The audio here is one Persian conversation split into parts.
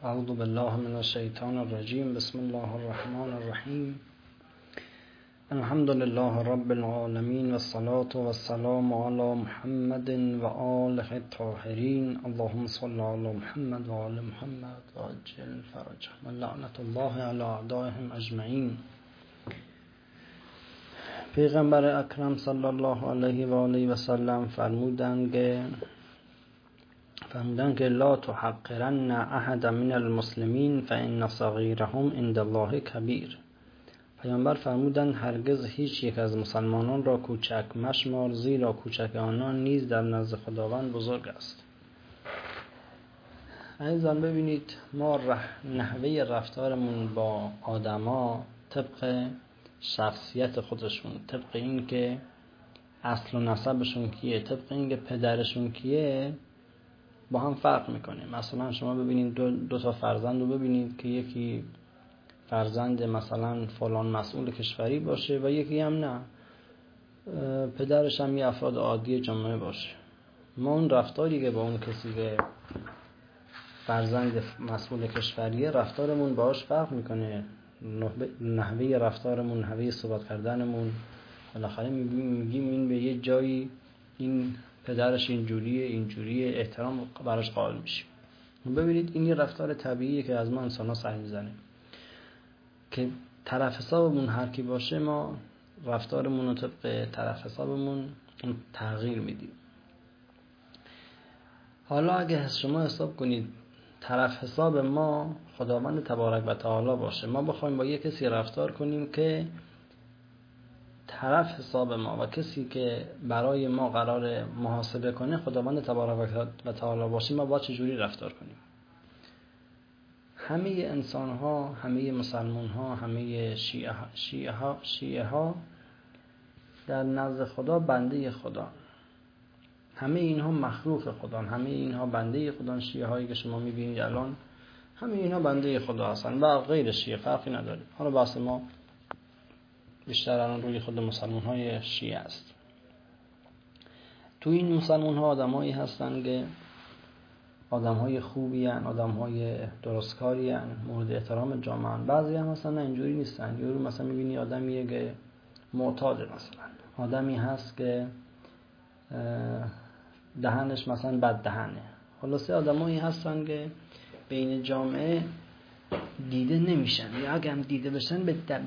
اعوذ بالله من الشیطان الرجیم. بسم الله الرحمن الرحیم. الحمد لله رب العالمین والصلاة والسلام علی محمد و آله الطاهرین. اللهم صل علی محمد و آل محمد و عجل فرجهم و لعنت الله علی اعدائهم اجمعین. پیغمبر اکرم صلی الله علیه و آله و سلم فرمودند که لا تحقرن احد من المسلمین فان صغیرهم عند الله کبیر. پیامبر فرمودند هرگز هیچ یک از مسلمانان را کوچک مشمار، زیرا کوچک آنان نیز در نزد خداوند بزرگ است. عزیزان ببینید، ما نحوه رفتارمون با آدما طبق شخصیت خودشون، طبق این که اصل و نسبشون کیه، طبق این که پدرشون کیه با هم فرق میکنه. مثلا شما ببینید دو تا فرزند رو ببینید که یکی فرزند مثلا فلان مسئول کشوری باشه و یکی هم نه، پدرش هم یه افراد عادی جامعه باشه. ما اون رفتاری که با اون کسی که فرزند مسئول کشوریه رفتارمون باهاش فرق میکنه، نحوه رفتارمون، نحوه صحبت کردنمون. بالاخره میگیم این به یه جایی این پدرش اینجوریه احترام براش قائل میشیم. ببینید این یه رفتار طبیعیه که از ما انسان‌ها سر میزنه که طرف حسابمون هر کی باشه ما رفتارمون رو طبق طرف حسابمون تغییر میدیم. حالا اگه شما حساب کنید طرف حساب ما خداوند تبارک و تعالی باشه، ما بخوایم با یه کسی رفتار کنیم که طرف حساب ما و کسی که برای ما قرار محاسبه کنه خداوند تبارک و تعالی باشه، ما باید چجوری رفتار کنیم؟ همه انسان ها، همه مسلمان ها، همه شیعه ها در نزد خدا بنده خدا، همه اینها مخلوق خدا، همه اینها بنده خدا. شیعه هایی که شما میبینید الان همه اینها بنده خدا هستن و غیر شیعه فرقی نداره. حالا بحث ما بیشتر الان روی خود مسلمان های شیعه است. تو این مسلمان ها آدم هایی هستن که آدم های خوبی هن، آدم های درستکاری هن، مورد احترام جامعه هن. بعضی هم هستن اینجوری نیستن. یورو مثلا میبینی آدمیه که معتاده، مثلا آدمی هست که دهنش مثلا بد دهنه. خلاصه آدم هایی هستن که بین جامعه دیده نمیشن یا اگه هم دیده بشن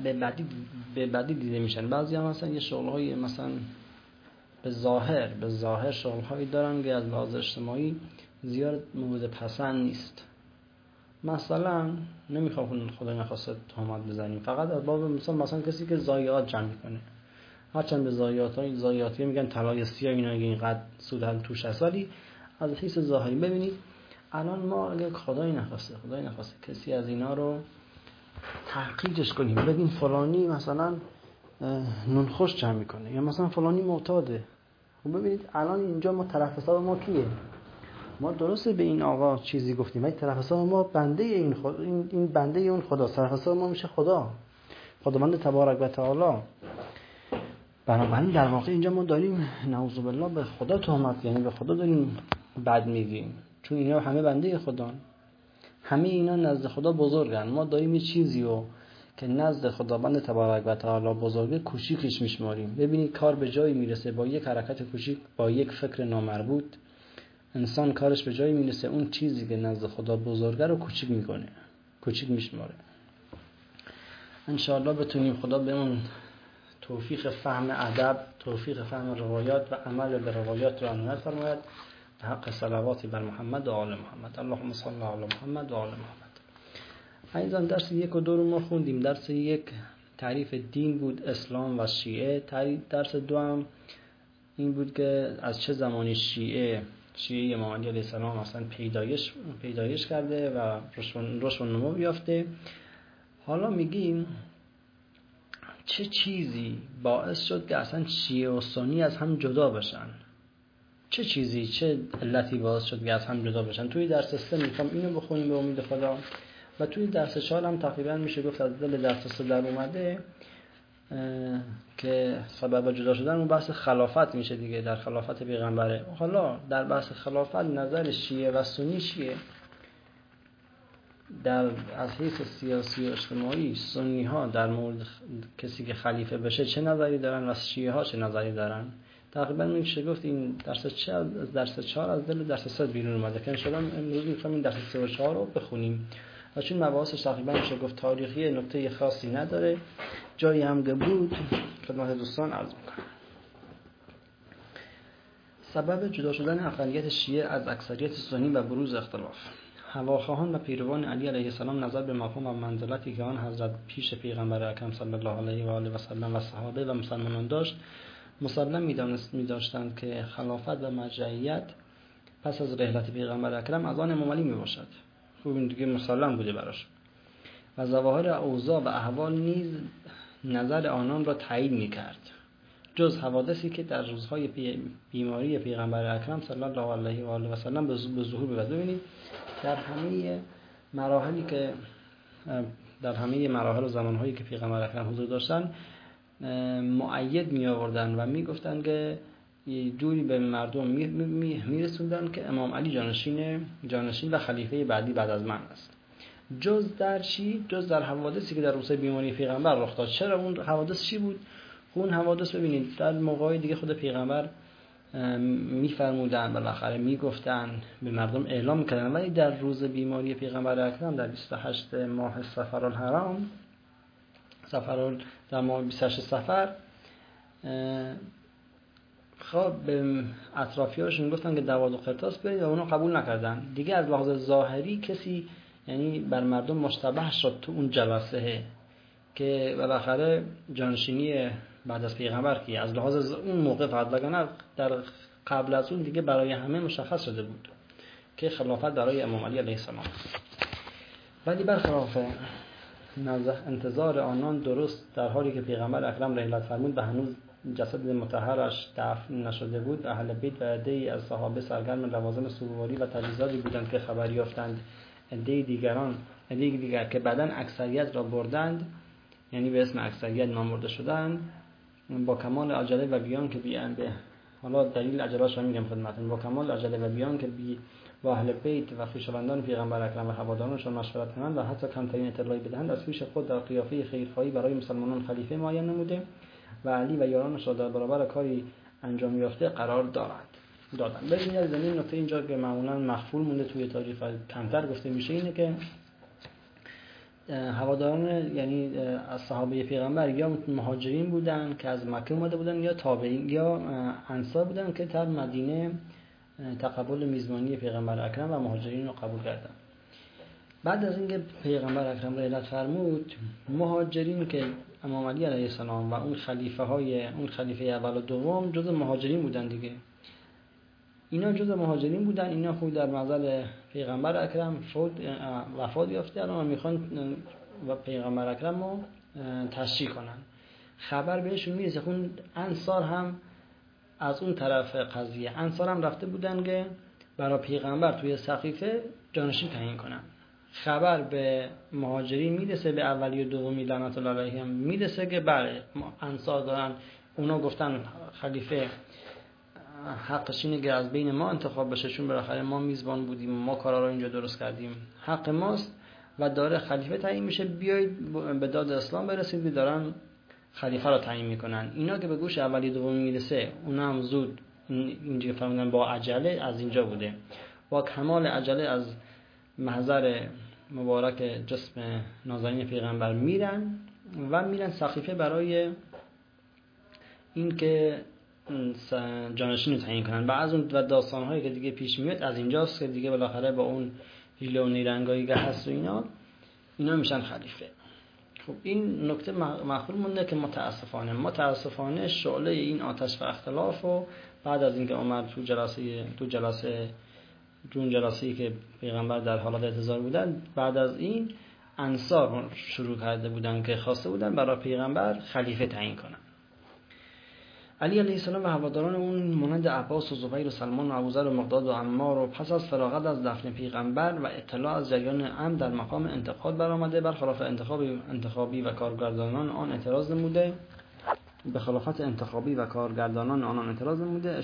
به بدی دیده میشن. بعضی هم مثلا یه شغل‌های مثلا به ظاهر شغل‌هایی دارن که از لحاظ اجتماعی زیاد مورد پسند نیست. مثلا نمیخوام خدای نخواسته تهمت بزنیم، فقط از باب مثلا کسی که ضایعات جمع میکنه، هرچند به ضایعاتی میگن طلای سیاه، اینا اینقدر سود توش هست، ولی از حیث ظاهری ببینید الان ما اگه خدای نخواسته کسی از اینا رو تحقیرش کنیم، بگیم فلانی مثلا نون خوش جمع میکنه یا مثلا فلانی معتاده، خب ببینید الان اینجا ما طرف حساب ما کیه؟ ما درسته به این آقا چیزی گفتیم ولی طرف حساب ما بنده این بنده اون خدا، طرف حساب ما میشه خداوند تبارک و تعالی. بنابراین در واقع اینجا ما داریم نعوذ بالله به خدا تهمت، یعنی به خدا داریم بد میگیم، چون اینا همه بنده خدان، همه اینا نزد خدا بزرگن. ما داریم یه چیزی رو که نزد خداوند تبارک و تعالی بزرگه کوچیکش میشماریم. ببینید کار به جایی میرسه با یک حرکت کوچیک، با یک فکر نامربوط انسان کارش به جایی میرسه اون چیزی که نزد خدا بزرگه رو کوچیک میکنه، کوچیک میشماره. انشاءالله بتونیم خدا بهمون توفیق فهم ادب، توفیق فهم روایات و عمل به روایات رو عنایت فرماید. به حق صلواتی بر محمد و آل محمد. اللهم صل علی محمد و آل محمد. عزیزان درس 1 و 2 رو ما خوندیم. درس 1 تعریف دین بود، اسلام و شیعه. درس 2 هم این بود که از چه زمانی شیعه امام علی علیه السلام اصلا پیدایش کرده و رشد و نمو یافته. حالا میگیم چه چیزی باعث شد که اصلا شیعه و سنی از هم جدا بشن؟ چه علتی باعث شد که از هم جدا بشن؟ توی درس 3 میخوام اینو بخونیم به امید خدا و توی درس 4 هم تقریبا میشه گفت از دل درس 3 در اومده که سبب جدا شدن اون بحث خلافت میشه دیگه، در خلافت پیغمبره. حالا در بحث خلافت نظر شیعه و سنی چیه؟ از حیث سیاسی و اجتماعی سنی ها در مورد کسی که خلیفه بشه چه نظری دارن و شیعه ها چه نظری دارن. تقریبا میشه گفت این درس 4 از دل درس 3 بیرون اومده که انشاءالله امروز میخوایم این درس 3 و 4 رو بخونیم و چون مباحثش تقریبا میشه گفت تاریخی، نکته خاصی نداره، جایی هم که بود خدمت دوستان عرض میکنم. سبب جدا شدن اقلیت شیعه از اکثریت سنی و بروز اختلاف. هواخواهان و پیروان علی علیه السلام نظر به مقام و منزلتی که آن حضرت پیش پیغمبر اکرم صلی الله علیه و آله و سلم و صحابه و مسلمانان داشت، مسلم می‌داشتند که خلافت و مرجعیت پس از رحلت پیغمبر اکرم از آن امام علی میباشد. خوب این دیگه مسلم بوده براش. و ظواهر اوضاع و احوال نیز نظر آنان را تایید می‌کرد، جز حوادثی که در روزهای بیماری پیغمبر اکرم صلی الله علیه و آله و سلم به ظهور بیاید. ببینید در همه مراحل و زمانهایی که پیغمبر اکرم حضور داشتن مؤید می آوردن و می گفتن که جوری به مردم می رسوندن که امام علی جانشین و خلیفه بعدی بعد از من است. جز در حوادثی که در روزهای بیماری پیغمبر رخ داد. چرا اون حوادث چی بود؟ اون حوادث ببینید در موقعی دیگه خود پیغمبر میفرمودن، بالاخره میگفتن، به مردم اعلام کردن، ولی در روز بیماری پیغمبر اکرم در 28 ماه صفرالحرام، در ماه 28 صفر، خب به اطرافیانشون گفتن که دواد و قرطاس برید و اونا قبول نکردن. دیگه از لحاظ ظاهری کسی یعنی بر مردم مشتبه شد تو اون جلسه که بالاخره جانشینی بعد از پیغمبر کی از لحاظ اون موقع فقط، وگرنه در قبل از اون دیگه برای همه مشخص شده بود که خلافت برای امام علی علیه السلام. ولی برخلاف انتظار آنان، درست در حالی که پیغمبر اکرم رحلت فرمود و هنوز جسد مطهرش دفن نشده بود، اهل بیت و عده‌ای از صحابه سرگرم لوازم سوگواری و تجهیزاتی بودند که خبر یافتند عده دیگر که بعداً اکثریت را بردند، یعنی به اسم اکثریت نامبرده شدند، با کمال عجله و بیان که حالا دلیل عجله‌اش رو میگم خدمتتون، با کمال عجله و بیان که با اهل بیت و خویشاوندان پیغمبر اکرم و هوادارانشان مشورت کنند و حتی کمترین اطلاعی بدهند، از پیش خود در قیافه خیرخواهی برای مسلمانان خلیفه معین نموده و علی و یارانش را در برابر کاری انجام یافته قرار دادند. ببینید این نکته اینجا که معمولا مخفول مونده توی تاریخ کمتر گفته میشه اینه که هواداران یعنی از صحابه پیغمبر یا مهاجرین بودن که از مکه اومده بودن یا تابعین یا انصار بودن که در مدینه تقبل میزبانی پیغمبر اکرم و مهاجرین رو قبول کردن. بعد از اینکه پیغمبر اکرم رحلت فرمود، مهاجرین که امام علی علیه السلام و اون خلیفه اول و دوم جز مهاجرین بودن دیگه. اینا جز مهاجرین بودن، اینا خود در معزل پیغمبر اکرم وفات یافته و میخوان و پیغمبر اکرم رو تشریح کنن. خبر بهشون میرسه. خون انصار هم از اون طرف قضیه، انصار هم رفته بودن که برای پیغمبر توی سقیفه جانشین تعیین کنن. خبر به مهاجرین میرسه، به اولی و دومی لعنت الله علیهم میرسه که بله انصار دارن، اونا گفتن خلیفه حقش اینه که از بین ما انتخاب بشه، چون بالاخره ما میزبان بودیم، ما کارا رو اینجا درست کردیم، حق ماست و داره خلیفه تعیین میشه، بیایید به داد اسلام برسید. دارن خلیفه رو تعیین میکنن. اینا که به گوش اولی دومی میرسه، اونا هم زود اینجا فهمیدن با عجله از اینجا بوده، با کمال عجله از محضر مبارک جسم نازنین پیغمبر میرن سقیفه برای این که جانشین رو تعیین کنن. و از اون داستان‌هایی که دیگه پیش میاد از اینجاست که دیگه بالاخره با اون حیله و نیرنگایی که هست و اینا میشن خلیفه. خب این نکته مخفول مونده که متاسفانه شعله این آتش و اختلاف و بعد از اینکه اومد تو جلسه‌ای که پیغمبر در حالت انتظار بودن، بعد از این انصار شروع کرده بودن که خواسته بودن برای پیغمبر خلیفه تعیین کنن. علی علیه السلام و هواداران اون مانند عباس و زبیر و سلمان و ابوذر و مقداد و عمار و پس از فراغت از دفن پیغمبر و اطلاع از جریان امر در مقام انتقاد برآمده، برخلاف انتخابی و کارگردانان آن اعتراض نموده،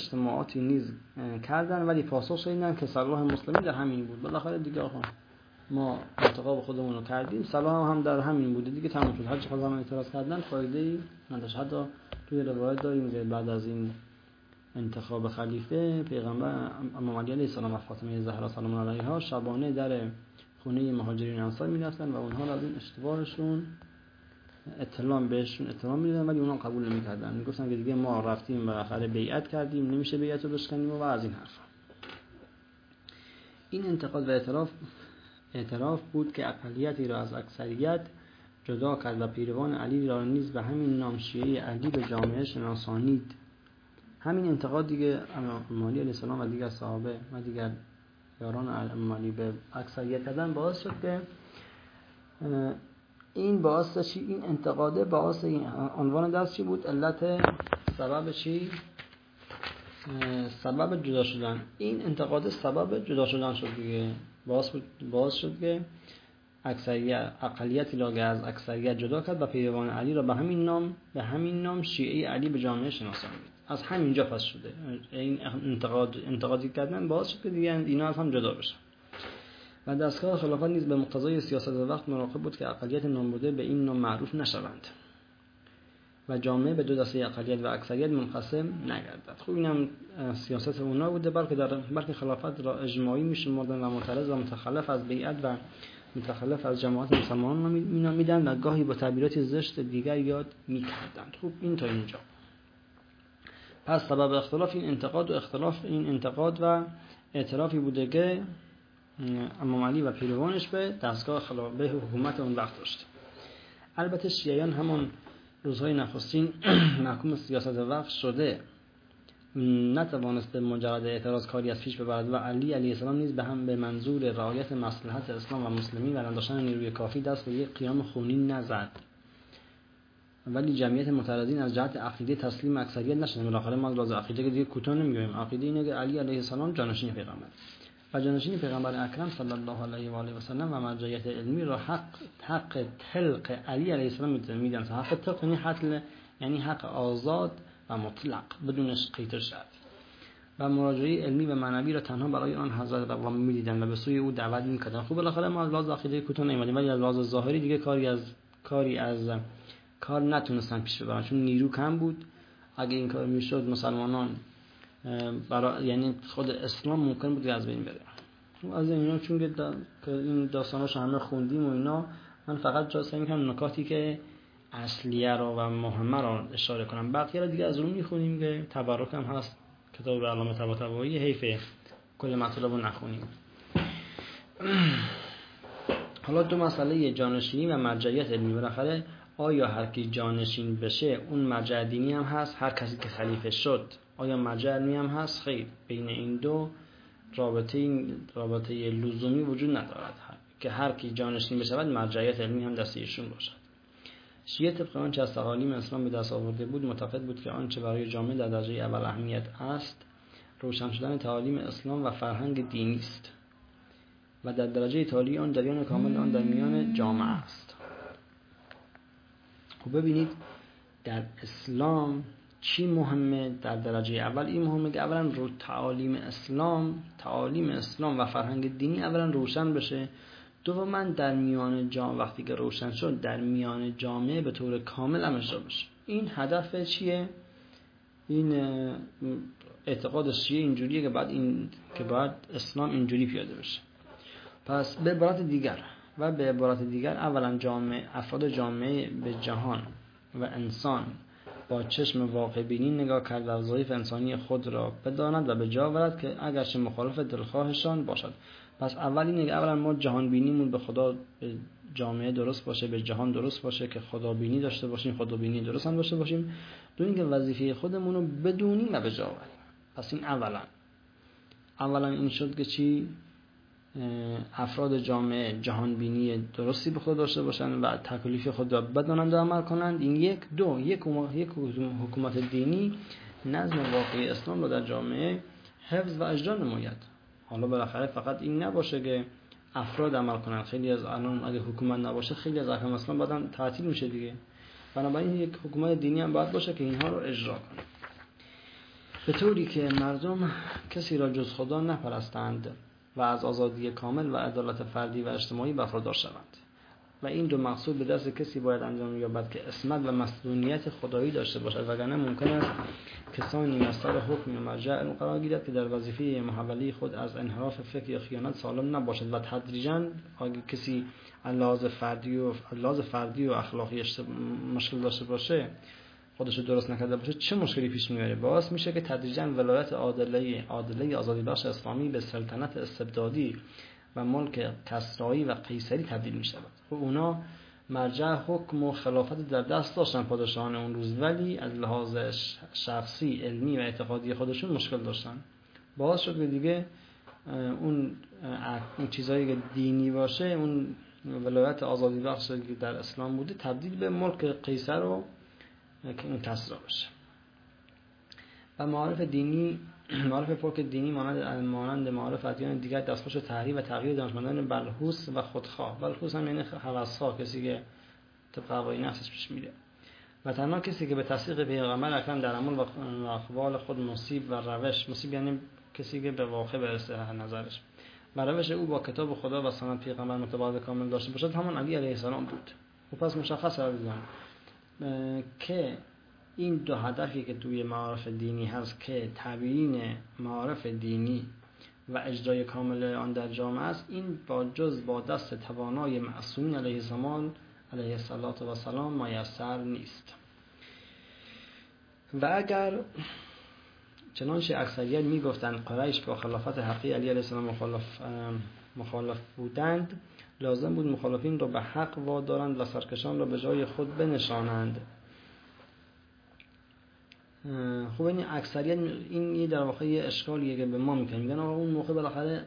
اجتماعاتی نیز کردن ولی پاسخ شدیدند که صلاح مسلمین در همین بود. بالاخره دیگه ما انتخاب خودمون رو کردیم، صلاح هم در همین بوده دیگه، تمام شد. هر چه خودمون اعتراض کردن فایده‌ای نداشت. حتی توی روایت داریم که بعد از این انتخاب خلیفه پیغمبر امام علی علیه السلام و فاطمه زهرا سلام الله علیها شبانه در خونه مهاجرین انصار میرفتن و اونها را از این اشتباهشون بهشون اطلاع میدادن، ولی اونها قبول نمیکردن. میگفتن که دیگه ما رفتیم بالاخره بیعت کردیم، نمیشه بیعت رو بشکنیم و از این حرفا. این انتقاد و اعتراف بود که اقلیتی را از اکثریت جدا کرد و پیروان علی را نیز به همین نام شیعه علی به جامعه شناسانید. همین انتقاد دیگه امام علی علیه السلام و دیگر صحابه و دیگر یاران امام علی به اکثریت کردن باعث شد که این انتقاده باعث این عنوان درس چی بود؟ علت سبب چی؟ سبب جدا شدن. این انتقاد سبب جدا شدن شد دیگه. باعث شد که اقلیتی را از اکثریت جدا کرد و پیروان علی را به همین نام شیعه علی به جامعه شناسانید. از همینجا پس شده این انتقادی کردن باعث شد که دیگه اینا از هم جدا بشن. و دستگاه خلافت نیز به مقتضای سیاست وقت مراقب بود که اقلیت نامبرده به این نام معروف نشوند و جامعه به دو دسته اقلیت و اکثریت منقسم نگردد. خب اینم سیاست اونا بوده، بلکه خلافت را اجماعی میشمردن و معترض و متخلف از بیعت و متخلف از جماعت مسلمانان مینامیدند و گاهی با تعبیرات زشت دیگر یاد میکردند. خب این تا اینجا. پس سبب اختلاف این انتقاد و اعترافی بوده که امام علی و پیروانش به دستگاه خلافت به حکومت اون وقت داشت. البته شیعیان همون روزهای نخستین محکوم سیاست وقت شده نتوانست مجرد اعتراض کاری از پیش ببرد و علی علیه السلام نیز به منظور رعایت مصلحت اسلام و مسلمین و نداشتن نیروی کافی دست به یک قیام خونی نزد. ولی جمعیت معترضین از جهت عقیده تسلیم اکثریت نشدند. بالاخره ما راز عقیده که دیگه کوتاه نمیگیم. عقیده اینه که علی علیه السلام جانشین پیغمبر و جانشین پیغمبر اکرم صلی الله علیه و آله و سلم و مرجعیت علمی را حق تلق علی علیه السلام میدونن. حق تلق یعنی حق آزاد و مطلق بدون قید و شرط و مراجعه علمی و معنوی را تنها برای آن حضرت رضوان میدیدن و به سوی او دعوت میکردن. خب بالاخره ما از لحاظ عقیده کوتاه نمیدیم، ولی از لحاظ ظاهری دیگه کار نتونستن پیش ببرن چون نیرو کم بود. اگه این کار میشد مسلمانان یعنی خود اسلام ممکن بود از بین بره. از اینا چون که این داستاناشو همه خوندیم و اینا، من فقط جا سعی می‌کنم نکاتی که اصلیه را و مهمه را اشاره کنم. بقیه را دیگه از اون میخونیم که تبرک هم هست، کتاب علامه طباطبایی، حیف کل مطلب رو نخونیم. حالا دو مسئله جانشینی و مرجعیت علمی. بالاخره آیا هر کی جانشین بشه اون مرجع دینی هم هست؟ هر کسی که خلیفه شد آیا مرجع علمی هم هست؟ خیر، بین این دو رابطه لزومی وجود ندارد که هر کی جانشین بشود مرجعیت علمی هم دست ایشون باشد. شیعه طبق آنچه از تعالیم اسلام به دست آورده بود معتقد بود که آنچه برای جامعه در درجه اول اهمیت است روشن شدن تعالیم اسلام و فرهنگ دینی است و در درجه تالی آن جریان کامل آن در میان جامعه است. خب ببینید در اسلام چی مهمه؟ در درجه اول این مهمه که اولا رو تعالیم اسلام و فرهنگ دینی اولا روشن بشه. دوما در میان جامعه وقتی که روشن شد در میان جامعه به طور کامل اجرا بشه. این هدف چیه؟ این اعتقاد شیعه اینجوریه که بعد اسلام اینجوری پیاده بشه. پس به عبارت دیگر اولا افراد جامعه به جهان و انسان با چشم واقع بینی نگاه کرد و وظایف انسانی خود را بداند و به جا آورد که اگرچه مخالف دلخواهشان باشد. پس اولا ما جهان بینیمون به خدا، به جامعه درست باشه، به جهان درست باشه که خدا بینی داشته باشیم، خدا بینی درست هم داشته باشیم. دو اینکه وظیفه خودمون رو بدونیم و به جا آوریم. پس این اولا این شد که چی؟ افراد جامعه جهان بینی درستی به خود داشته باشند و تکلیف خود را بدانند و عمل کنند. این یک حکومت دینی نظم واقعی اسلام را در جامعه حفظ و اجرا نماید. حالا بالاخره فقط این نباشه که افراد عمل کنند. خیلی از الان اگه حکومت نباشه خیلی از احکام اسلام بعداً تعطیل میشه دیگه. بنابراین یک حکومت دینی هم باید باشه که اینها رو اجرا کنه به طوری که مردم کسی را جز خدا نپرستند و از آزادی کامل و عدالت فردی و اجتماعی برخوردار شوند. و این دو مقصود به دست کسی باید انجام یابد که عصمت و مسئولیت خدایی داشته باشد، وگرنه ممکن است کسانی مصدر حکم یا مرجع قرار گیرد که در وظیفه محولی خود از انحراف فکر یا خیانت سالم نباشد و تدریجاً اگه کسی لحاظ فردی و اخلاقی مشکل داشته باشه، خودش رو درست نکرده باشه، چه مشکلی پیش میاره؟ باعث میشه که تدریجاً ولایت عادله آزادی بخش اسلامی به سلطنت استبدادی و ملک کسرایی و قیصری تبدیل می شود. خب اونا مرجع حکم و خلافت در دست داشتن پادشاهان اون روز، ولی از لحاظ شخصی، علمی و اعتقادی خودشون مشکل داشتن. باعث شد که دیگه اون چیزایی که دینی باشه، اون ولایت آزادی بخش که در اسلام بوده، تبدیل به ملک قیصر و کسرا بشه. و معارف پاک دینی مانند معارف ادیان دیگر دستخوش تحریف و تغییر دانشمندان بلحوث و خودخواه. بلحوث هم یعنی هوس‌خواه، کسی که طبق هوای نفسش پیش میره. و تنها کسی که به تصدیق پیغمبر اکرم در عمل و اقوال خود مصیب و روش، مصیب یعنی کسی که به واقع برسه نظرش و روش او با کتاب خدا و سنت پیغمبر مطابقت کامل داشته باشد، همون علی علیه السلام بود. و پس مشخصه عزیزان که این دو هدفی که توی معارف دینی هست که تبیین معارف دینی و اجرای کامل آن در جامعه است، این با دست توانای معصومین علیه السلام علیه السلام میسر نیست. و اگر چنانچه اکثریت میگفتند قریش با خلافت حقی علی علیه السلام مخالف بودند، لازم بود مخالفین را به حق وادارند و سرکشان را به جای خود بنشانند. خب این اکثریت، این در واقع یه اشکالیه که به ما میگن آقا اون موقع بالاخره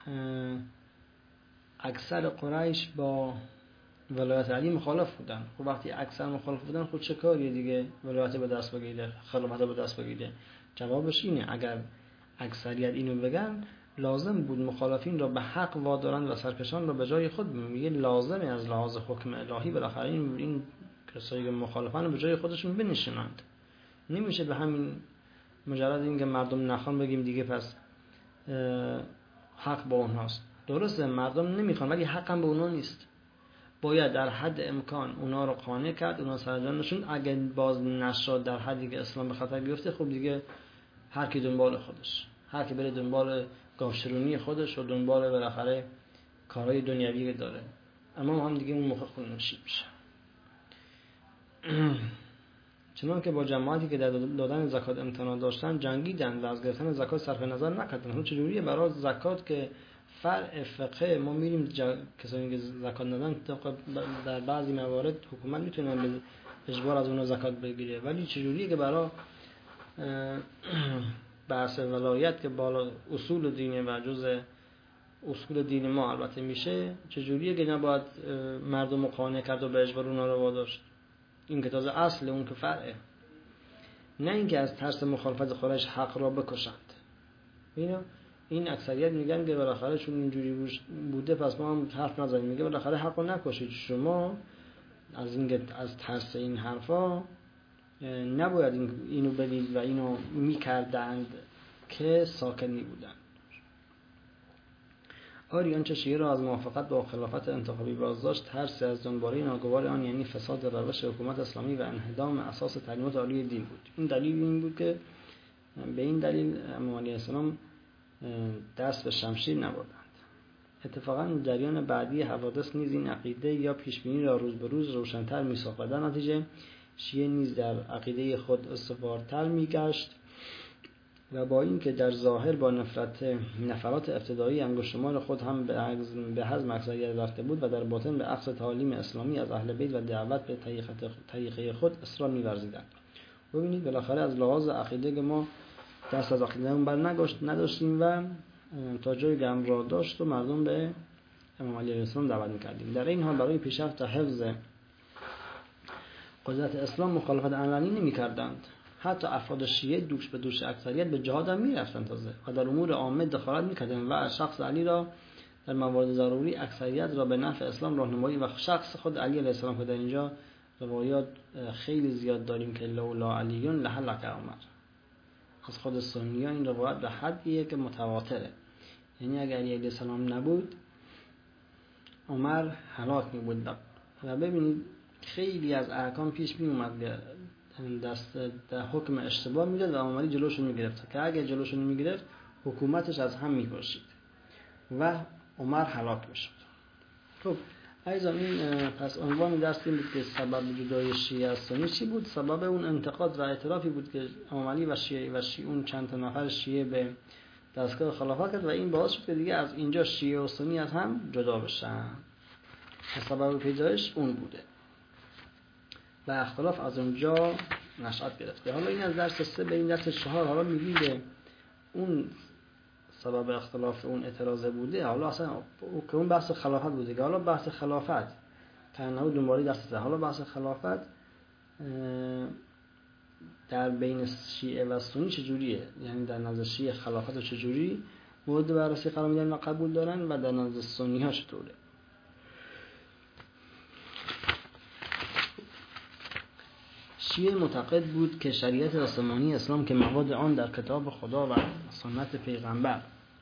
اکثر قریش با ولایت علی مخالف بودن. خب وقتی اکثر مخالف بودن، خود چه کاریه دیگه ولایت به دست بگیره، خلافت به دست بگیره؟ جوابش اینه اگر اکثریت اینو بگن، لازم بود مخالفین را به حق وادارند و سرکشان را به جای خود. میگه لازمه از لحاظ حکم الهی بالاخره این کسایی که مخالفن رو به جای خودشون بنشونند. نمیشه به همین مجرد اینکه مردم نخوان بگیم دیگه پس حق با اونهاست. درسته مردم نمیخوان، ولی حق هم به اونها نیست. باید در حد امکان اونا رو قانع کرد، اونا سرجانشون. اگه باز نشد در حدی که اسلام به خطر بیفته، خب دیگه هر کی دنبال خودش، هر کی بره دنبال گاوشرونی خودش و دنبال بالاخره کارهای دنیوی که داره، اما هم دیگه اون موقع خون نشید میشه. چنان که با جماعتی که در دادن زکات امتناع داشتن جنگیدن و از گرفتن زکات صرف نظر نکردن. اون چجوریه؟ برای زکات که فرع فقه ما میریم کسانی که زکات ندن، در بعضی موارد حکومت میتونه به اجبار از اونها زکات بگیره، ولی چجوریه که برای بحث ولایت که بالا اصول دینه و جزء اصول دین ما البته میشه، چجوریه که نباید مردم رو قانع کرد و به اجبار اونها رو واداشت؟ این که تازه اصل اون که فرعه، نه اینکه از ترس مخالفت قریش حق را بکشند. این اکثریت میگن که بالاخره چون اینجوری بوده پس ما هم حرف نزنیم. میگه بالاخره حق رو نکشید. شما از اینکه از ترس این حرفا نباید اینو بدید و اینو میکردند که ساکنی بودن. آری آنچه شیعه را از موافقت با خلافت انتخابی باز داشت، ترس از دنباله ناگوار آن، یعنی فساد روش حکومت اسلامی و انهدام اساس تعلیمات عالی دین بود. این دلیل این بود که به این دلیل امام علیه السلام دست به شمشیر نبردند. اتفاقا جریان بعدی حوادث نیز این عقیده یا پیشبینی را روز به روز روشن‌تر می‌ساخت و در نتیجه شیعه نیز در عقیده خود استوارتر می‌گشت و با این که در ظاهر با نفرات ابتدایی انگشتشمار خود هم به حزم اکثریت رفته بود و در باطن به اقصا تعالیم اسلامی از اهل بیت و دعوت به طریقه خود اصرار می‌ورزیدند. ببینید بالاخره از لحاظ عقیده که ما دست از عقیده‌مون بر نداشتیم و تا جایی که امر داشت و مردم به امام علیه السلام دعوت می‌کردیم. در این حال برای پیشرفت و حفظ قدرت اسلام مخالفت علنی نمی‌کردند. حتی افراد شیعه دوش به دوش اکثریت به جهاد هم می‌رفتند تازه و در امور عامه دخالت می‌کردند و شخص علی را در موارد ضروری اکثریت را به نفع اسلام راهنمایی و شخص خود علی علیه السلام که در اینجا روایات خیلی زیاد داریم که لولا علیون لحلق عمر. از خود سنی‌ها این روایت به حدیه که متواتره. یعنی اگر علی علیه السلام نبود عمر هلاک می‌بود. و ببینید خیلی از احکام پیش می اومد دست در حکم اشتباه میداد و عمری جلوشو میگرفت که اگر جلوشو نمیگرفت حکومتش از هم میپاشید و عمر هلاک میشد. خب عزیزان این پس عنوان درس این بود که سبب جدای شیعه از سنی چی بود؟ سبب اون انتقاد و اعترافی بود که امام علی و شیعیون چند تا نفر شیعه به دستگاه خلافت کرد و این باعث شد که دیگه از اینجا شیعه و سنی از هم جدا بشن. سبب پیدایش اون بوده و اختلاف از اونجا نشأت گرفته. حالا این از درس 3 به این درس 4 حالا میگیم که اون سبب اختلاف اون اعتراضه بوده. حالا اصلا که اون بحث خلافت بوده که حالا بحث خلافت تنها دنبالی درس 3. حالا بحث خلافت در بین شیعه و سنی چجوریه؟ یعنی در نظر شیعه خلافت رو چجوری مورد بررسی قرار میدن و قبول دارن و در نظر سنی ها چطوره؟ شیعه معتقد بود که شریعت آسمانی اسلام که مواد آن در کتاب خدا و سنت پیغمبر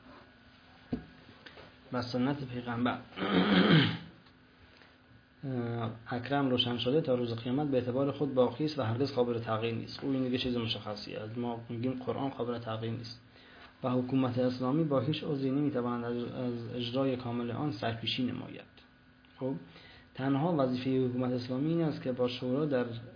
اکرم روشن شده تا روز قیامت به اعتبار خود باقی است و هرگز قابل تغییر نیست. این دیگه چیز مشخصیه. ما میگیم قرآن قابل تغییر نیست و حکومت اسلامی با هیچ عذری نمیتواند از اجرای کامل آن سرپیشی نماید. خب تنها وظیفه حکومت اسلامی این است که با شورا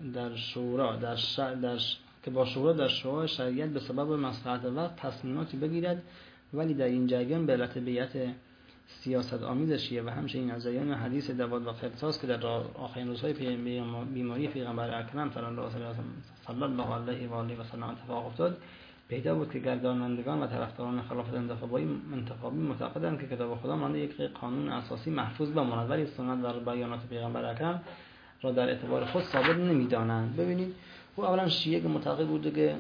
در شورای شریعت به سبب مصلحت وقت تصمیماتی بگیرد، ولی در این جریان به علت بیعت سیاست آمیز شیعه و همچنین از جریان حدیث دواد و قرطاس که در آخرین روزهای بیماری پیغمبر اکرم صلی الله علیه و آله و سلم اتفاق افتاد، پیدا بود که گردانندگان و طرفداران خلافت انتخابی معتقدند که کتاب خدا مانند یک قانون اساسی محفوظ بماند، ولی سنت و بیانات پیغمبر اکرم را در اعتبار خود ثابت نمی‌دانند. ببینید او اولا شیعه که معتقد بوده که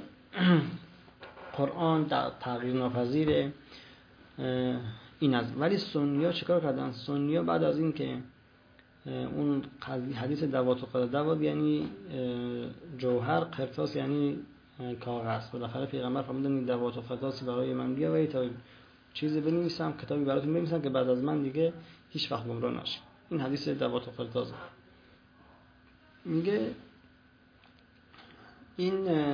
قرآن تغییر ناپذیره این از، ولی سنی‌ها چیکار کردن؟ سنی‌ها بعد از این که اون حدیث دوات یعنی جوهر، قرطاس یعنی کاغذ، بالاخره پیغمبر فرمودن این دوات و قرطاس برای من بیاورید تا چیزی بنویسم، کتابی براتون بنویسم که بعد از من دیگه هیچ وقت گمراه نشید. این حدیث دوات و قرطاس میگه این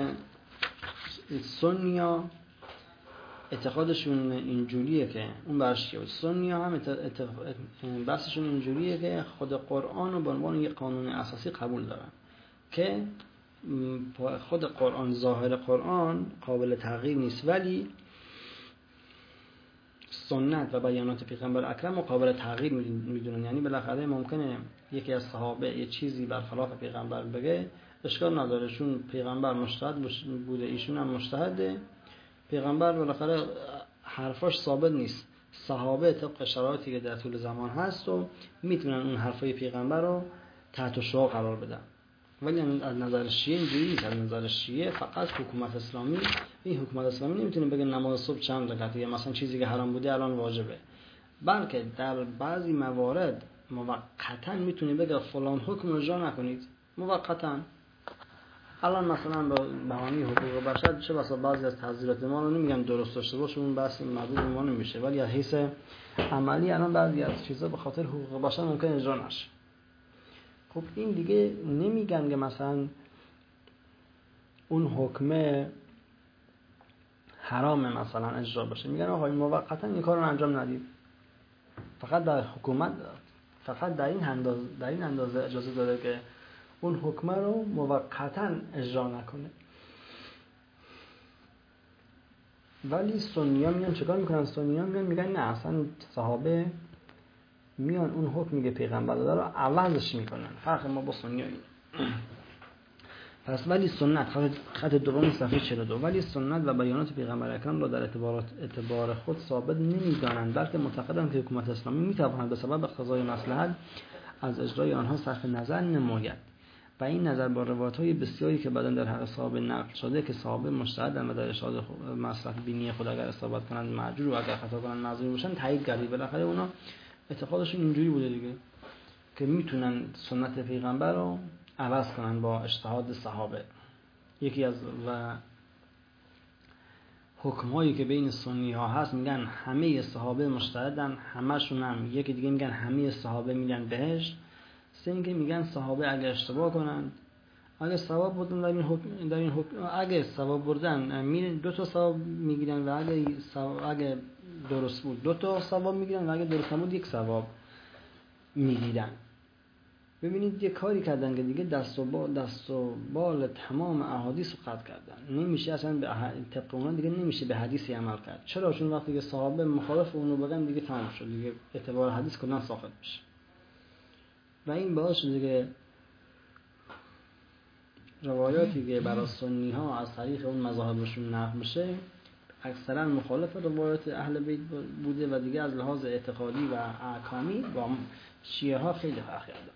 سنی‌ها اعتقادشون اینجوریه که اون برشیه بود. سنی‌ها هم بحثشون اینجوریه که خود قرآن رو به عنوان یک قانون اساسی قبول دارن که خود قرآن، ظاهر قرآن قابل تغییر نیست، ولی سنت و بیانات پیغمبر اکرم رو قابل تغییر میدونن. یعنی بالاخره ممکنه یکی از صحابه یه چیزی برخلاف پیغمبر بگه، اشکال نداره، چون پیغمبر مجتهد بوده، ایشون هم مجتهده، پیغمبر بالاخره حرفاش ثابت نیست، صحابه طبق شرایطی که در طول زمان هست و میتونن اون حرفای پیغمبر رو تحت شعاع قرار بدن. ولی از نظر شیعه اینجوری نیست. از نظر شیعه فقط حکومت اسلامی، این حکومت اسلامی نمیتونه بگه نماز صبح چند رکعته یا مثلا چیزی که حرام بوده الان واجبه، بلکه در بعضی موارد موقتا میتونه بگه فلان حکم رو اجرا نکنید موقتا. الان مثلا به بهانه حقوق بشر چه بسا بعضی از تحذیرات ما رو نمیگم درست داشته باشه، اون بحث مربوط به ما نمیشه، ولی از حیث عملی الان بعضی از چیزا به خاطر حقوق بشر ممکن اجرا نشه. خب این دیگه نمیگن که مثلا اون حکمه حرام مثلا اجرا بشه، میگن آقا این موقتا این کارو انجام ندید، فقط در حکومت فقط در این اندازه اجازه داره که اون حکمه رو موقتا اجرا نکنه. ولی سنی‌ها میان چیکار میکنن؟ سنی‌ها میگن نه، اصلا صحابه میان اون حکمی که پیغمبر داده رو عوضش میکنن. فرق ما با سنی‌ها اینه. پس ولی سنت، خط دوم صفحه 42، ولی سنت و بیانات پیغمبر اکرم را در اعتبار خود ثابت نمیدانند، بلکه معتقدند که حکومت اسلامی میتواند به سبب اقتضای مصلحت از اجرای آنها صرف نظر نماید و این نظر با روایت‌های بسیاری که بعداً در حق صحابه نقل شده که صحابه مجتهدند و در ارشاد مصلحت بینی خود اگر اصابت کنند مأجور و اگر خطا کنند معذور باشند تایید کردید. بالاخره اونا اعتقادشون اینجوری بوده دیگه که میتونن سنت پیغمبر رو عوض کنن با اجتهاد صحابه. یکی از و حکمایی که بین سنی ها هست میگن همه صحابه مجتهدن، همشون هم. یکی دیگه میگن همه صحابه میگن بهشت. سه اینکه میگن صحابه اگه اشتباه کنن، اگه ثواب بردن در این حکم اگه ثواب بردن میرن 2 تا ثواب میگیرن و اگه درست بود 2 تا ثواب میگیرن و اگه درست نبود 1 ثواب میگیرن. ببینید یه کاری کردن که دیگه دست و بال تمام احادیث رو قطع کردن. نمیشه اصلا به طبق اونا دیگه نمیشه به حدیثی عمل کرد. چرا؟ چون وقتی که صحابه مخالف اونو بگن دیگه تمام شد، دیگه اعتبار حدیث کلا ساقط میشه. و این باعث شده که روایاتی که برای سنی ها از طریق اون مذاهبشون نقل میشه اکثرا مخالف روایات اهل بیت بوده و دیگه از لحاظ اعتقادی و احکامی با شیعه ها خیلی فرق کرده.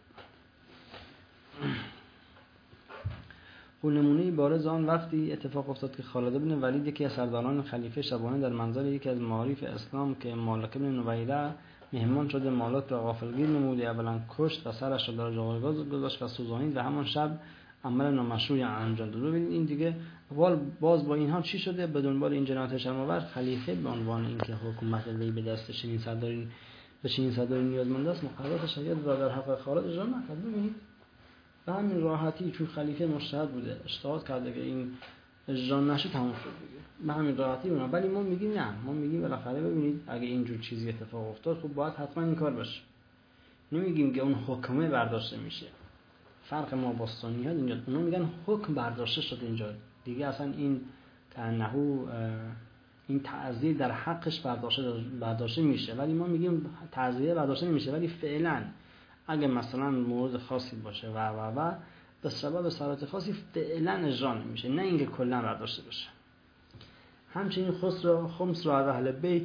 نمونه بارز آن وقتی اتفاق افتاد که خالد بن ولید یکی از سرداران خلیفه شبانه در منزل یکی از معارف اسلام که مالک بن نویره مهمان شده مالک را غافلگیر نموده، اولا کشت و سرش را در جایگاه گذاشت و سوزانید و همان شب عمل نامشروعی انجام داد. ببینید این دیگه باز با اینها چی شده؟ به دنبال این جنایت شرم‌آور خلیفه به عنوان اینکه حکومت وی به دست چنین سرداری نیازمند است مقررات شریعت را در حق خالد اجرا نکرد. ببینید به همین راحتی چون خلیفه مجتهد بوده اجتهاد کرده که این اجرا نشه تموم شد دیگه، به همین راحتی اونا. ولی ما میگیم نه، ما میگیم بالاخره ببینید اگه اینجور چیزی اتفاق افتاد خب باید حتما این کار بشه. نمیگیم که اون حکمه برداشته میشه. فرق ما با سنی ها اینجا، اونا میگن حکم برداشته شده اینجا دیگه، اصلا این کانهو این تعزیه در حقش برداشته میشه، ولی ما میگیم تعزیه برداشته نمیشه، ولی فعلا اگه مثلا مورد خاصی باشه و به سبب صورت خاصی فعلا اجرا نمیشه، نه اینکه کلا برداشته بشه. همچنین خمس را از اهل بیت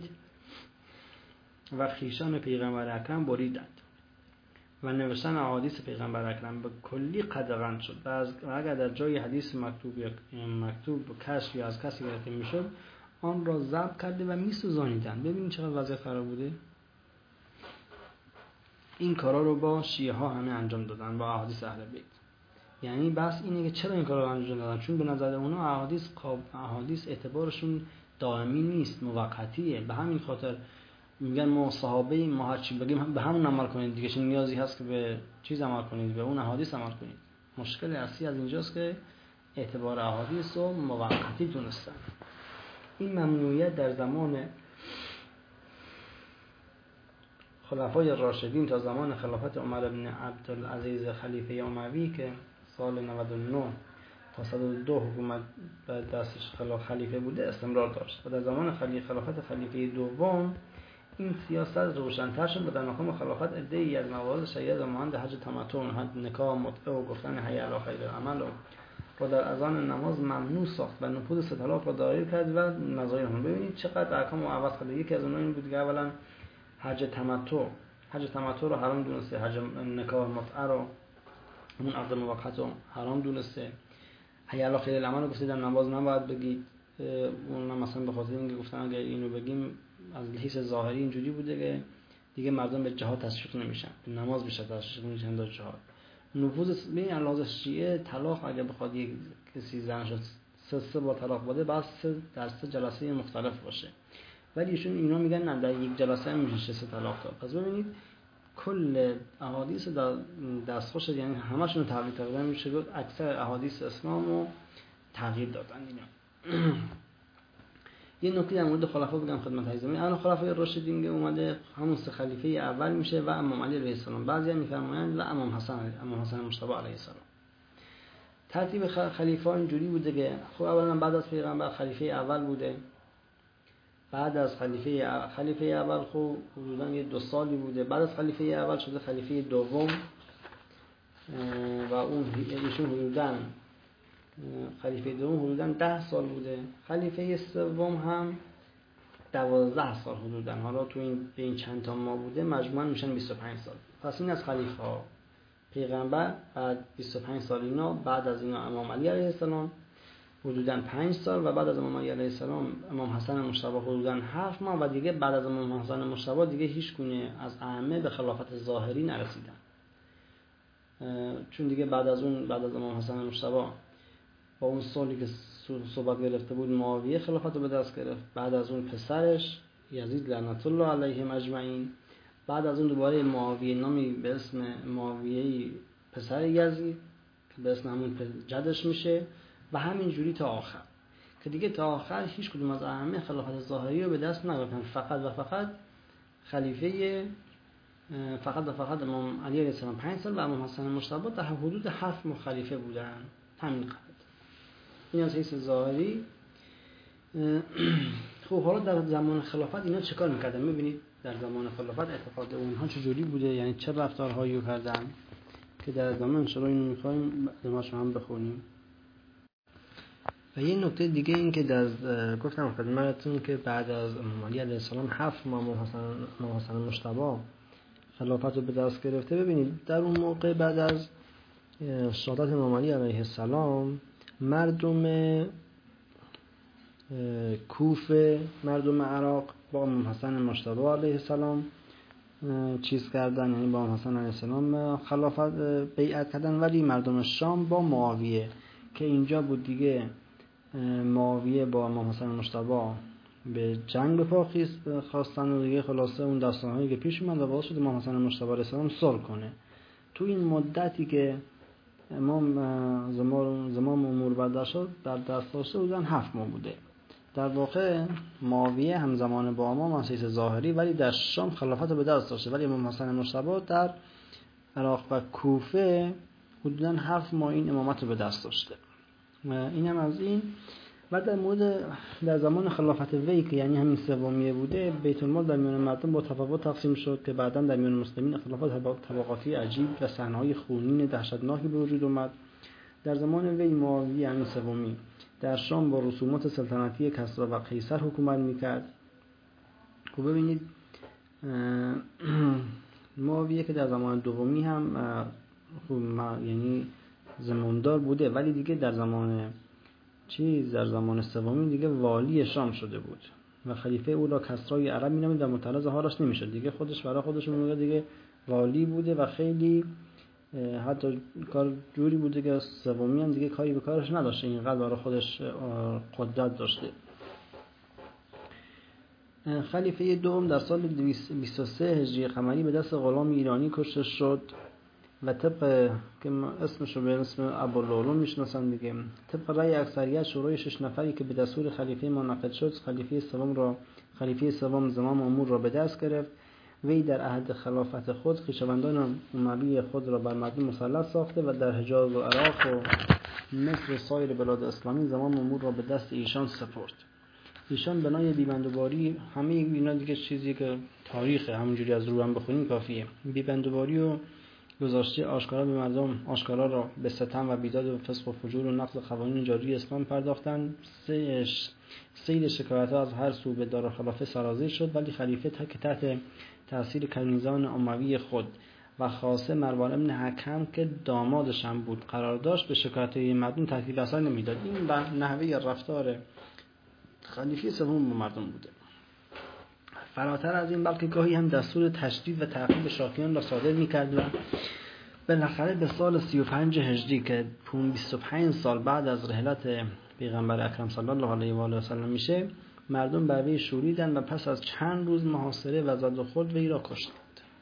و خیشان پیغمبر اکرم بریدند و نوشتن احادیث پیغمبر اکرم به کلی قدغن شد و اگر در جای حدیث مکتوب کشف یا از کسی گرفته میشد آن را ضبط کرده و میسوزانیدند. ببینید چقدر وضعیت خراب بوده. این کارا رو با شیعه ها همه انجام دادن با احادیث اهل بیت. یعنی بس اینه که چرا این کارا رو انجام دادن؟ چون به نظر اونا احادیث اعتبارشون دائمی نیست، موقتیه. به همین خاطر میگن ما صحابه ما هر چی بگیم به همون عمل کنید دیگه، چه نیازی هست که به چیز عمل کنید، به اون احادیث عمل کنید. مشکل اصلی از اینجاست که اعتبار احادیث رو موقتی دونستن. این ممنوعیت در زمان خلفای راشدین تا زمان خلافت عمر بن عبدالعزیز خلیفه اموی که سال 99 تا 102 حکومت بر دستش خلیفه بوده استمرار داشت و در زمان خلافت خلیفه دوم این سیاست روشن‌تر شد و در مقام خلافت عده‌ای از موارد شریعت مانند حج تمتع، نکاح متعه و گفتن حی علی خیر العمل را در اذان نماز ممنوع ساخت و نفوذ سه طلاق را دایر کرد و نظایر هم. ببینید چقدر احکام رو عوض کرده. یکی از اونها این بود که اولا حج تمتع رو حرام دونسته، حج نکاح متعه رو اون عقد موقت رو حرام دونسته، حی علی خیر العمل رو گفته در نماز نباید بگید. اون مثلا به خاطر اینکه گفتن اگه اینو بگیم از حیث ظاهری اینجوری بوده که دیگه مردم به جهاد تشویق نمیشن، به نماز بیشتر تشویق میشن تا جهاد. نفوذ ببین علاوه شیعه طلاق اگه بخواد یک کسی زنش سه بار طلاق بده بعد در 3 جلسه مختلف باشه، ولی ایشون اینا میگن نه در یک جلسه هم میشه 3 طلاق داد. پس ببینید کل احادیث در دستخوش، یعنی همشون رو تغییر دادن میشه گفت اکثر احادیث اسلام رو تغییر دادن اینا. یه نکته در مورد خلفا بگم خدمت عزیزان. الان خلفای راشدین که اومده همون 3 خلیفه اول میشه و امام علی علیه السلام. بعضیا میفرمایند و امام حسن مجتبی علیه السلام. ترتیب خلیفه اینجوری بوده که خب اولا بعد از پیغمبر خلیفه اول بوده، بعد از خلیفه اول خب حدودا یه 2 سالی بوده، بعد از خلیفه اول شده خلیفه دوم و اون ایشون حدودا خلیفه دوم حدوداً 10 سال بوده، خلیفه سوم هم 12 سال حدوداً. حالا تو این چند تا ما بوده مجموعاً میشن 25 سال. پس این از خلیفه ها. پیغمبر بعد 25 سال اینا، بعد از اینا امام علی علیه السلام حدوداً 5 سال و بعد از امام علی علیه السلام امام حسن مجتبی حدوداً 7 ماه و دیگه بعد از امام حسن مجتبی دیگه هیچ گونه از ائمه به خلافت ظاهری نرسیدن. چون دیگه بعد از امام حسن مجتبی با اون سالی که صحبت گرفته بود معاویه خلافت رو به دست گرفت، بعد از اون پسرش یزید لعنت الله علیهم اجمعین، بعد از اون دوباره معاویه نامی به اسم معاویه پسر یزید که به اسم همون جدش میشه و همین جوری تا آخر که دیگه تا آخر هیچ کدوم از ائمه خلافت ظاهری رو به دست نگرفتن، فقط و فقط خلیفه فقط و فقط امام علی علیه السلام 5 سال و امام حسن مجتبی در حدود 7 خلیفه بودن. همین قدر. این از حیث ظاهری. خب حالا در زمان خلافت اینا چه کار میکردن؟ میبینید در زمان خلافت اعتقاد اونها چجوری بوده، یعنی چه رفتارهایی کردن که در زمان شروع اینو میخوایم بعد هم بخونیم. و یه نکته دیگه این که گفتم خدمتتون که بعد از امام علی علیه السلام 7 امام حسن مجتبی خلافت رو به دست گرفته. ببینید در اون موقع بعد از شهادت امام علی علیه السلام مردم کوفه، مردم عراق با امام حسن مجتبی علیه السلام چیز کردن، یعنی با امام حسن علیه السلام خلافت بیعت کردن، ولی مردم شام با معاویه که اینجا بود دیگه معاویه با امام حسن مجتبی به جنگ بپا خواستن و دیگه خلاصه اون داستانهایی که پیش اومد و باعث شد امام حسن مجتبی علیه السلام صلح کنه. تو این مدتی که امام زمام امور بر دست داشته بودن 7 ماه بوده. در واقع معاویه همزمان با امام از حیث ظاهری ولی در شام خلافت رو به دست داشته، ولی امام حسن مجتبی در عراق و کوفه حدوداً 7 ماه این امامت رو به دست داشته. این هم از این. و در زمان خلافت وی که یعنی همین سومیه بوده، بیت المال در میان مردم با تفاوت تقسیم شد که بعداً در میان مسلمین اختلافات طبقاتی عجیب و صحنه‌های خونین دهشتناکی به وجود اومد. در زمان وی معاویه یعنی سومی در شام با رسومات سلطنتی کسری و قیصر حکومت میکرد. خب ببینید معاویه که در زمان دومی هم یعنی زماندار بوده، ولی دیگه در زمان سومی دیگه والی شام شده بود و خلیفه او را کسرای عرب مینامید و متعرض حالش نمیشد. دیگه برای خودش اون دیگه والی بوده و خیلی حتی کار جوری بوده که سومی هم دیگه کاری به کارش نداشته، اینقدر برای خودش قدرت داشته. خلیفه دوم در سال 223 هجری قمری به دست غلام ایرانی کشته شد و طبق که اسمشو به اسم ابواللؤلؤ میشناسن دیگه، طبق رأی اکثریت شورای 6 نفری که به دستور خلیفه منعقد شد، خلیفه سوم زمام امور را به دست گرفت. وی در عهد خلافت خود خویشاوندان اموی خود را بر مردم مسلط ساخته و در حجاز و عراق و مصر و سایر بلاد اسلامی زمام امور را به دست ایشان سپرد. ایشان بنای بیبندوباری، همه اینا دیگه چیزی که تاریخه، همونجوری از رو هم بخونیم کافیه، بیبندوباری و گذاشته آشکارا به مردم آشکارا را به ستم و بیداد و فسق و فجور و نقض قوانین جاری اسلام پرداختند. سیل شکایت‌ها از هر سو به دارالخلافه سرازیر شد، ولی خلیفه تحت تأثیر کنیزان اموی خود و خاصه مروان ابن حکم که دامادش هم بود قرار داشت، به شکایت‌های مردم تحت اثر نمیداد. این نحوه رفتار خلیفه سوم با مردم بوده. فراتر از این بلکه گاهی هم دستور تشدید و تعقیب شاکیان را صادر می‌کرد و بالاخره به سال 35 هجری که 25 سال بعد از رحلت پیغمبر اکرم صلی الله علیه و آله و سلم میشه، مردم بر وی شوریدند و پس از چند روز محاصره و زد و خورد وی را کشتند.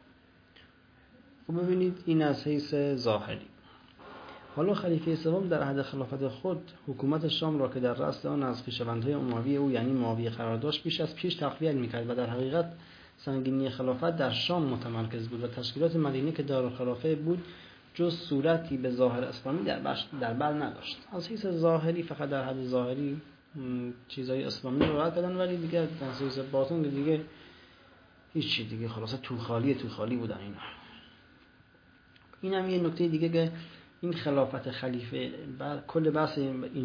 خب ببینید این از حیث ظاهری. حالا خلیفه سوم در عهد خلافت خود حکومت شام را که در رأس آن از خویشاوندهای اموی او یعنی معاویه قرار داشت بیش از پیش تقویت می‌کرد و در حقیقت سنگینی خلافت در شام متمرکز بود و تشکیلات مدینه که دارالخلافه بود جز صورتی به ظاهر اسلامی در بر نداشت. از حیث ظاهری فقط در حد ظاهری چیزای اسلامی رو رعایت کردن، ولی دیگه از حیث باطن دیگه هیچ دیگه خلاصه تو خالی بودن اینا. این هم یه نکته دیگه که این خلافت خلیفه و کل بحث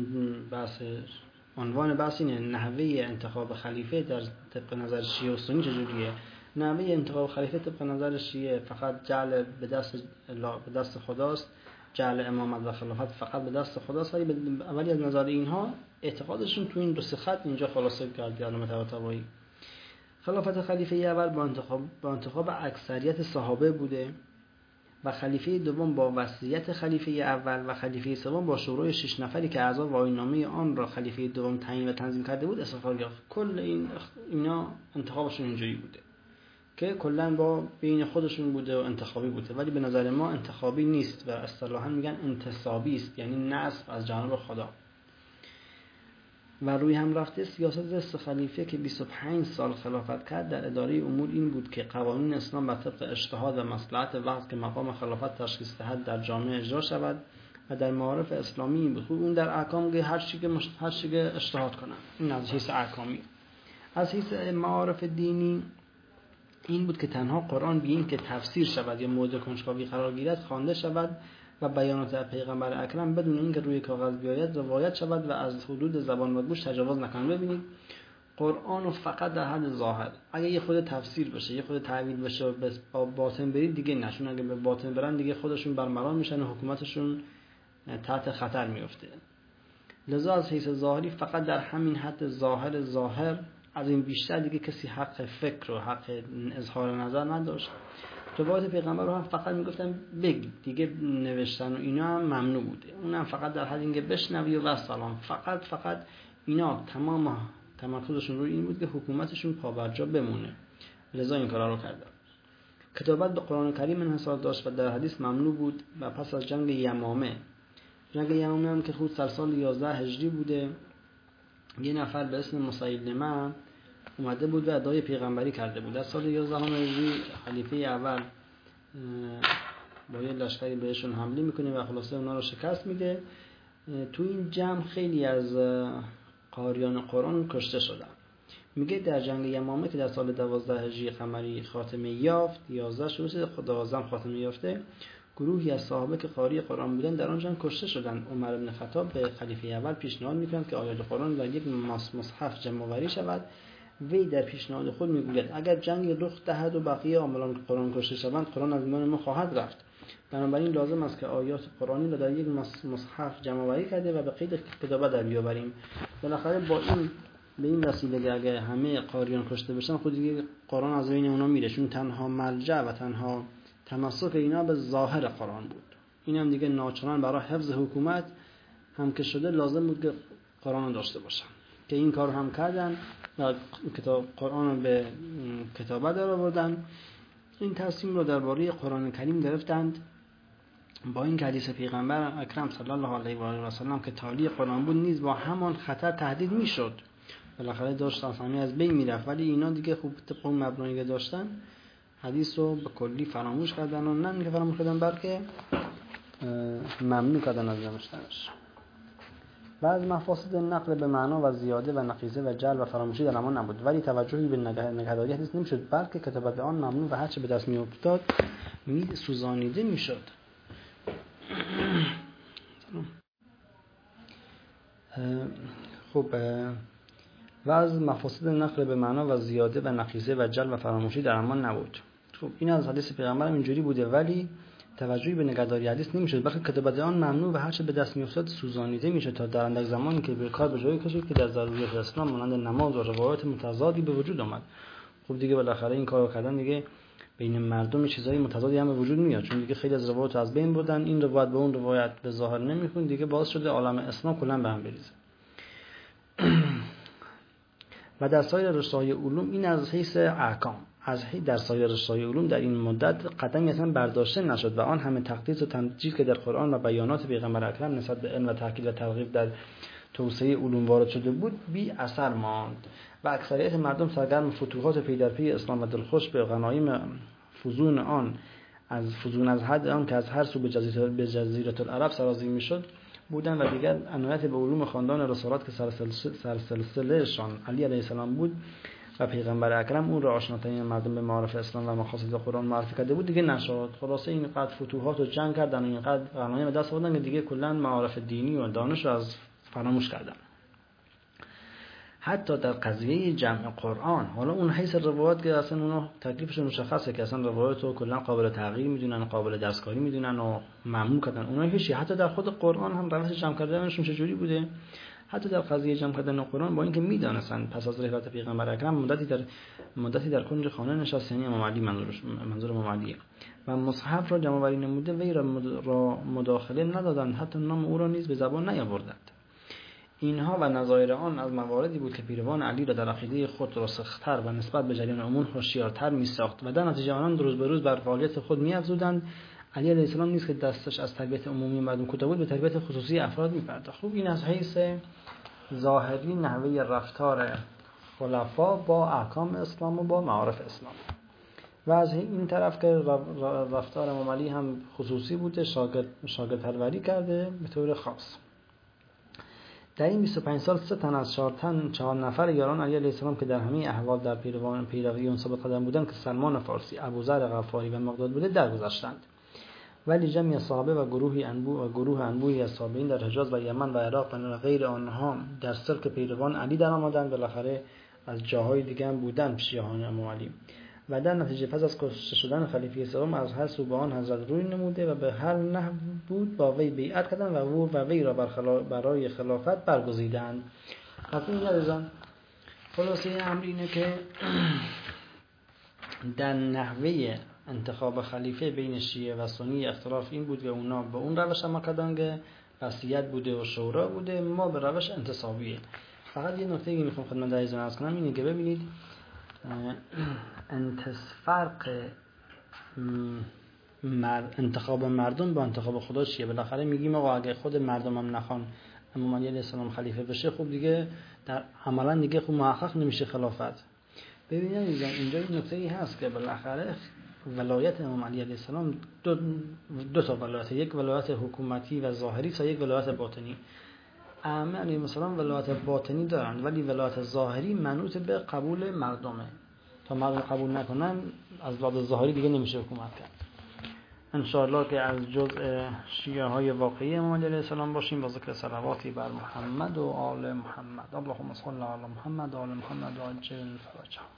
عنوان بحث اینه، نحوه انتخاب خلیفه در طبق نظر شیعه و سنی چجوریه. نحوه انتخاب خلیفه طبق نظر شیعه فقط جعل به دست خداست، جعل امامت و خلافت فقط به دست خداست، ولی از نظر اینها اعتقادشون تو این دو سه خط اینجا خلاصه کرد علامه طباطبایی. خلافت خلیفه اول با انتخاب اکثریت صحابه بوده و خلیفه دوم با وصیت خلیفه اول و خلیفه سوم با شورای 6 نفری که اعضا واینامه آن را خلیفه دوم تعیین و تنظیم کرده بود استقرار یافت. کل اینا انتخابشون اینجوری بوده که کلا با بین خودشون بوده و انتخابی بوده، ولی به نظر ما انتخابی نیست و اصطلاحا میگن انتصابی است، یعنی نصب از جانب خدا. و روی هم رفته سیاست سه خلیفه که 25 سال خلافت کرد در اداره امور این بود که قوانین اسلام بر طبق اجتهاد و مصلحت وقت که مقام خلافت تشخیص دهد در جامعه اجرا شود و در معارف اسلامی این بود. اون در احکام که هر چی که اجتهاد کنن، این از حیث احکامی. از حیث معارف دینی این بود که تنها قرآن بی این که تفسیر شود یا مورد کنجکاوی قرار گیرد خوانده شود و بیانات پیغمبر اکرم بدون اینکه روی کاغذ بیاید روایت شود و از حدود زبان و گوش تجاوز نکنه. ببینید قرآن رو فقط در حد ظاهر، اگه یه خود تفسیر بشه، یه خود تعویل بشه و با باطن برید دیگه نشون، اگه به باطن برن دیگه خودشون برمران میشن و حکومتشون تحت خطر میفته. لذا از حیث ظاهری فقط در همین حد ظاهر از این بیشتر دیگه کسی حق فکر و حق اظهار نظر نداشت. روایت پیغمبر رو هم فقط میگفتن بگید دیگه، نوشتن و اینا هم ممنوع بوده، اونم فقط در حد اینکه بشنوی و سلام. فقط اینا تمام تمرکزشون روی این بود که حکومتشون پابرجا بمونه، لذا این کارا رو کردن. کتابت به قرآن کریم انحصار داشت و در حدیث ممنوع بود. و پس از جنگ یمامه هم که خود سال 11 هجری بوده، یه نفر به اسم مسیلمه اومده بود و ادعای پیغمبری کرده بود. در سال 11 هجری خلیفه اول با یه لشکری بهشون حمله میکنه و خلاصه اونا رو شکست میده. تو این جمع خیلی از قاریان قرآن کشته شدن. میگه در جنگ یمامه که در سال 12 هجری قمری خاتمه یافت، 11 شروع شده، 12 خاتمه یافته، گروهی از صحابه که قاری قرآن بودن در آن جنگ کشته شدند. عمر بن خطاب به خلیفه اول پیشنهاد میکنند که آیات قرآن در یک مصحف جمع‌آوری شود. وی در پیشنهاد خود میگوید اگر جنگ رخ دهد و بقیه عاملان قرآن کشته شوند، قرآن از میان ما خواهد رفت. بنابراین لازم است که آیات قرآنی را در یک مصحف جمع‌آوری کرده و به قید کتابت در بیاوریم. بالاخره با این به این وسیله که اگر همه قاریان کشته بشن، خود دیگه قرآن از بین اونا میره، چون تنها مرجع و تنها تمسک اینا به ظاهر قرآن بود. اینم دیگه ناچارن برای حفظ حکومت هم که شده لازم بود که قرآن داشته باشن، که این کار هم کردن و کتاب قرآن رو به کتابت در آوردن. این تصمیم رو درباره قرآن کریم گرفتند با این حدیث پیغمبر اکرم صلی الله علیه و آله و سلم که تالی قرآن بود نیز با همان خطر تهدید میشد. بالاخره داشت همه از بین میرفت، ولی اینا دیگه خوب طبق اون مبنایی که داشتن حدیث رو به کلی فراموش کردن و نه اینکه فراموش کردن بلکه ممنوع کردن از نوشتنش. بعض مفاسد نقل به معنا و زیاده و نقیضه و جل و فراموشی در امان نبود، ولی توجهی به نگهداری حدیث نمیشد، بلکه کتابت آن ممنوع و هرچه به دست می افتاد سوزانیده میشد. خب و از مفاسد نقل به معنا و زیاده و نقیضه و جل و فراموشی در امان نبود. خب این از حدیث پیغمبر اینجوری بوده، ولی توجهی به نگهداری حدیث نمیشد، بلکه کتابت آن ممنوع و هرچه به دست میافتاد سوزانیده میشد تا در اندک زمانی که به کار به جایی کشید که در ضروریات اسلام مانند نماز و روایات متضادی به وجود آمد. خب دیگه بالاخره این کارو کردن دیگه بین مردم چیزای متضادی هم به وجود میاد، چون دیگه خیلی از روایات از بین بردن، این روایت به اون روایت به ظاهر نمیخون، دیگه باعث شده عالم اسلام کلا به هم بریزه. و در سایر رشته‌های علوم این از حیث احکام در سایر رشته‌های علوم در این مدت قدمی اصلا برداشته نشد و آن همه تقدیس و تمجید که در قرآن و بیانات پیغمبر اکرم نسبت به علم و تاکید و ترغیب در توسعه علوم وارد شده بود بی اثر ماند و اکثریت مردم سرگرم فتوحات پی در پی اسلام و دلخوش به غنایم فزون از حد آن که از هر سو به جزیره العرب سرازیر میشد بودن و دیگر عنایت به علوم خاندان رسالات که سرسلسلهشان علی علیه السلام بود و پیغمبر اکرم اون را آشناترین مردم به معارف اسلام و مقاصد قرآن معرفی کرده بود دیگه نشد. خلاصه اینقدر فتوحات و جنگ کردن و اینقدر غنایم دست آوردن که دیگه کلا معارف دینی و دانش رو از فراموش کردن. حتی در قضیه جمع قرآن، حالا اون حیث روایات که اصلا اونا تکلیفشون مشخصه که اصلا روایات رو کلا قابل تغییر میدونن، قابل دستکاری میدونن و ممنوع کردن. اونها هیچی. حتی در خود قرآن هم روش جمع کردنشون چجوری بوده؟ حتی در قضیه جمع کردن قرآن با اینکه میدونستن پس از رحلت پیغمبر اکرم مدتی در کنج خانه نشست، یعنی امام علی منظور امام علیه، و مصحف را جمع آوری نموده وی را مداخله ندادند، حتی نام او را نیز به زبان نیاوردند. اینها و نظایر آن از مواردی بود که پیروان علی را در عقیده خود راسختر و نسبت به جریان امور هوشیارتر می‌ساخت و در نتیجه آنان روز به روز بر فعالیت خود می‌افزودند. علی علیه السلام نیز که دستش از تربیت عمومی مردم کوتاه بود، به تربیت خصوصی افراد می‌پرداخت. خوب، این از حیث ظاهری نحوه رفتار خلفا با احکام اسلام و با معارف اسلام، و از این طرف که رفتار امام علی هم خصوصی بوده، شاگرد پروری کرده به طور خاص. در این 25 سال 3 تن از 4 نفر یاران علی علیه السلام که در همه احوال در پیروی اون ثابت قدم بودند که سلمان فارسی، ابوذر غفاری و مقداد بوده درگذشتند، ولی جمعی صحابه و گروه انبوهی از تابعین در حجاز و یمن و عراق و غیر آنها در سلک پیروان علی در آمدند. بالاخره از جاهای دیگه هم بودند شیعان امام علی و در نتیجه پس از کشته شدن خلیفه سوم از هر سو به آن حضرت روی نموده و به هر نحو بود با وی بیعت کردند و وی را برای خلافت برگزیدند. پس این عزیزان خلاصه امر اینه که در نحوه انتخاب خلیفه بین شیعه و سنی اختلاف این بود که اونا به اون روش عمل کردن که وصیت بوده و شورا بوده، ما به روش انتصابیه. فقط یه نکته که میخوام خدمت عزیزان عرض کنم اینه که ببینید فرق انتخاب مردم با انتخاب خدا چیه. بالاخره میگیم آقا اگه خود مردم هم نخوان امام علی علیه السلام خلیفه بشه، خب دیگه در عملا دیگه خب محقق نمیشه خلافت. ببینید اینجا این نکته ای هست که بالاخره ولایت امام علی علیه السلام دو تا ولایت، یک ولایت حکومتی و ظاهری تا یک ولایت باطنی. ائمه علیهم السلام ولایت باطنی دارند ولی ولایت ظاهری منوط به قبول مردمه. تا مردم قبول نکنن از لحاظ ظاهری دیگه نمیشه حکومت کرد. ان شاء الله که از جزء شیعه های واقعی امام علیه السلام باشیم با ذکر صلواتی بر محمد و آل محمد. اللهم صل علی محمد و آل محمد و عجل فرجهم.